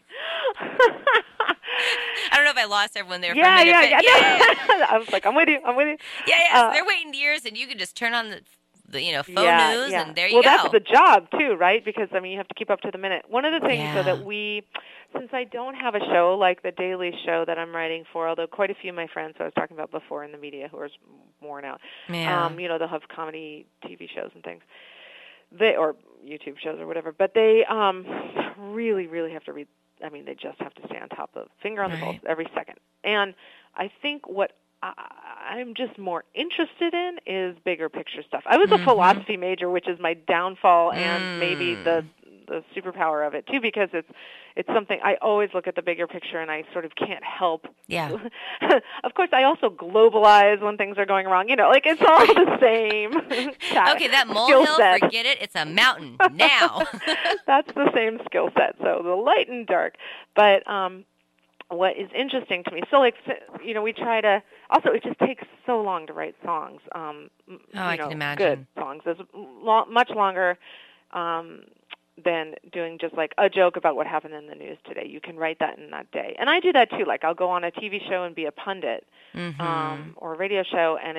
A: I don't know if I lost everyone there for a minute.
B: Yeah. I was like, I'm with you.
A: Yeah. They're waiting years, and you can just turn on the phone news, and there you go.
B: Well, that's the job, too, right? Because, you have to keep up to the minute. One of the things, that we since I don't have a show like the Daily Show that I'm writing for, although quite a few of my friends who I was talking about before in the media who are worn out, they'll have comedy TV shows and things, or YouTube shows or whatever, but they really, really have to read. I mean, they just have to stay on top of, finger on the pulse every second. And I think what I'm just more interested in is bigger picture stuff. I was a philosophy major, which is my downfall and maybe the superpower of it too, because it's something I always look at the bigger picture and I sort of can't help.
A: Yeah.
B: Of course, I also globalize when things are going wrong. Like it's all the same.
A: Okay, that molehill, forget it. It's a mountain now.
B: That's the same skill set. So the light and dark. But what is interesting to me, so we try to, also it just takes so long to write songs.
A: I can imagine.
B: Good songs. It's much longer than doing just like a joke about what happened in the news today. You can write that in that day. And I do that too. Like I'll go on a TV show and be a pundit or a radio show, and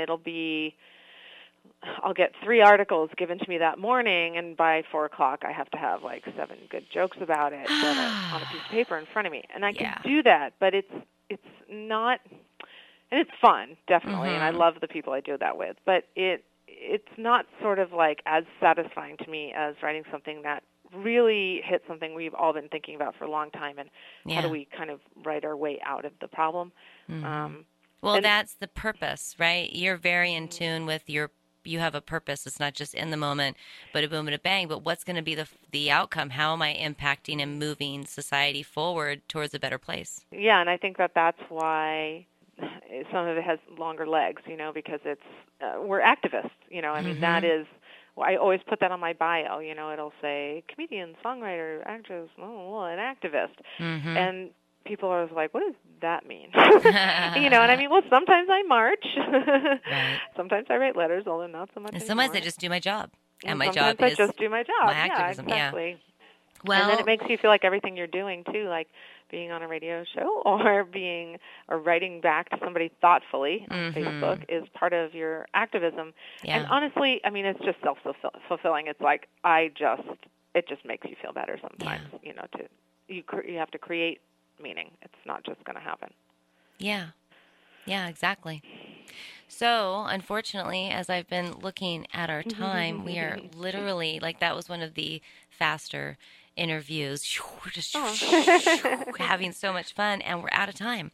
B: I'll get 3 articles given to me that morning, and by 4 o'clock I have to have like 7 good jokes about it on a piece of paper in front of me. And I can do that, but it's not, and it's fun, definitely, and I love the people I do that with, but it's not sort of like as satisfying to me as writing something that really hits something we've all been thinking about for a long time, and how do we kind of write our way out of the problem.
A: Well, that's the purpose, right? You're very in tune with you have a purpose. It's not just in the moment, but a boom and a bang, but what's going to be the outcome? How am I impacting and moving society forward towards a better place? Yeah,
B: and I think that's why some of it has longer legs, because it's we're activists, I mean, that is, I always put that on my bio, it'll say comedian, songwriter, actress, an activist. And people are like, what does that mean? And I mean, well, sometimes I march. Right. Sometimes I write letters, although not so much.
A: And sometimes I just do my job. And my
B: job
A: is
B: I just do my job.
A: My activism,
B: exactly. Well, and then it makes you feel like everything you're doing too, like being on a radio show or writing back to somebody thoughtfully on Facebook is part of your activism. Yeah. And honestly, I mean, it's just self-fulfilling. It's like it just makes you feel better sometimes. You have to create meaning. It's not just going to happen. Yeah, exactly. So, unfortunately, as I've been looking at our time, we are literally, that was one of the faster interviews. We're just having so much fun, and we're out of time.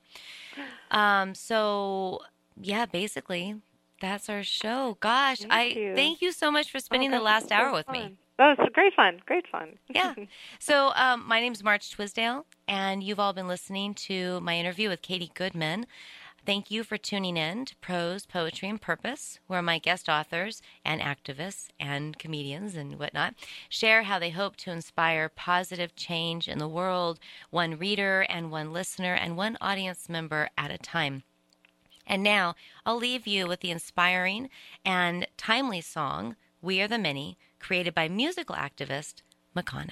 B: So, basically, that's our show. Gosh, thank you so much for spending the last hour with me. That was great fun.
A: Yeah. So my name's March Twisdale, and you've all been listening to my interview with Katie Goodman. Thank you for tuning in to Prose, Poetry, and Purpose, where my guest authors and activists and comedians and whatnot share how they hope to inspire positive change in the world, one reader and one listener and one audience member at a time. And now I'll leave you with the inspiring and timely song, We Are the Many, created by musical activist Makana.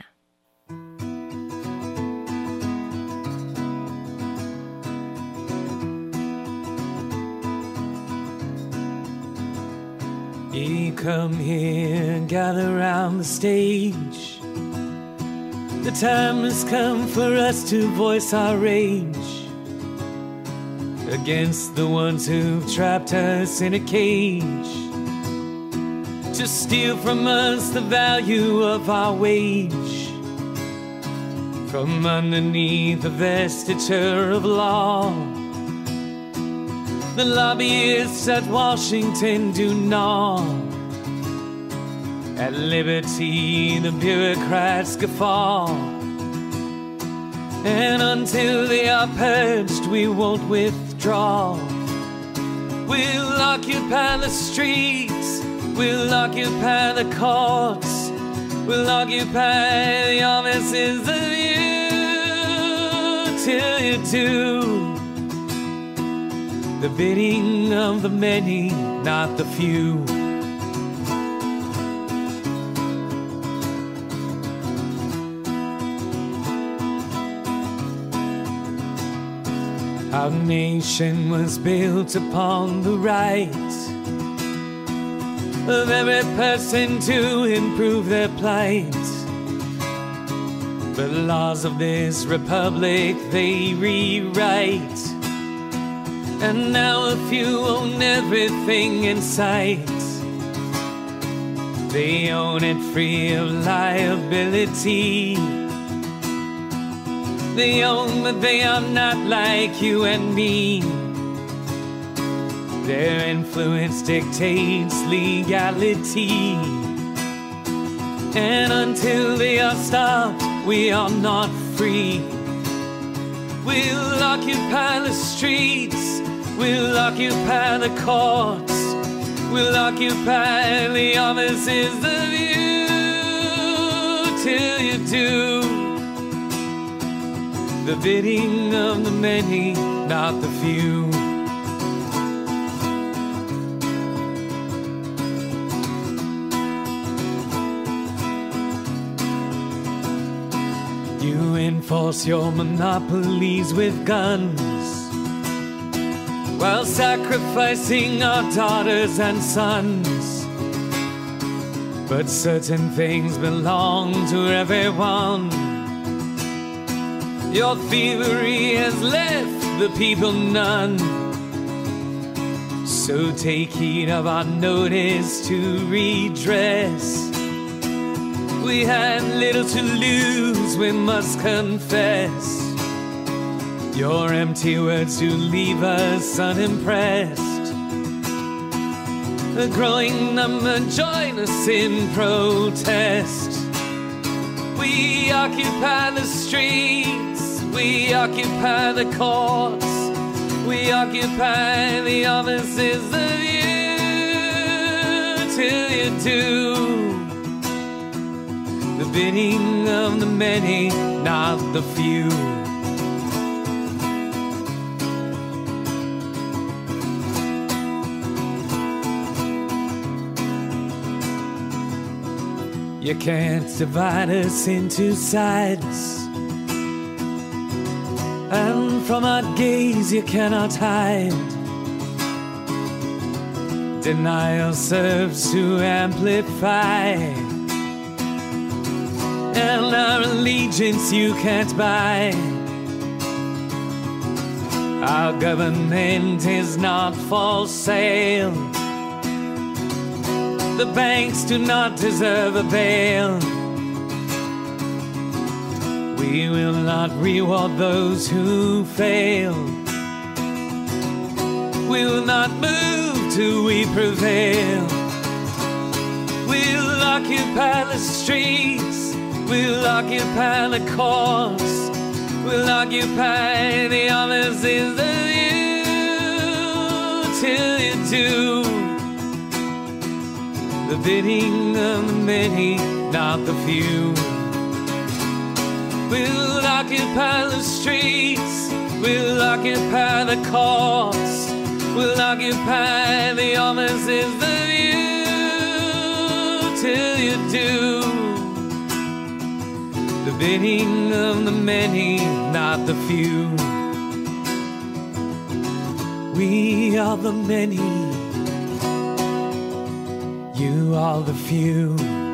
E: Ye come here, gather round the stage. The time has come for us to voice our rage against the ones who've trapped us in a cage, to steal from us the value of our wage, from underneath the vestiture of law. The lobbyists at Washington do gnaw at liberty, the bureaucrats guffaw. And until they are purged, we won't withdraw. We'll occupy the streets, we'll occupy the courts, we'll occupy the offices of you, till you do the bidding of the many, not the few. Our nation was built upon the right of every person to improve their plight. The laws of this republic they rewrite, and now a few own everything in sight. They own it free of liability. They own that they are not like you and me. Their influence dictates legality, and until they are stopped, we are not free. We'll occupy the streets, we'll occupy the courts, we'll occupy the offices of you, till you do the bidding of the many, not the few. You enforce your monopolies with guns, while sacrificing our daughters and sons. But certain things belong to everyone. Your thievery has left the people none. So take heed of our notice to redress. We had little to lose, we must confess. Your empty words do leave us unimpressed. A growing number join us in protest. We occupy the streets, we occupy the courts, we occupy the offices of you, till you do the bidding of the many, not the few. You can't divide us into sides, and from our gaze you cannot hide. Denial serves to amplify, and our allegiance you can't buy. Our government is not for sale. The banks do not deserve a bail. We will not reward those who fail. We will not move till we prevail. We'll occupy the streets, we'll occupy the courts, we'll occupy the offices of you, till you do the bidding of the many, not the few. We'll occupy the streets, we'll occupy the courts, we'll occupy the offices of you, till you do the bidding of the many, not the few. We are the many, you are the few.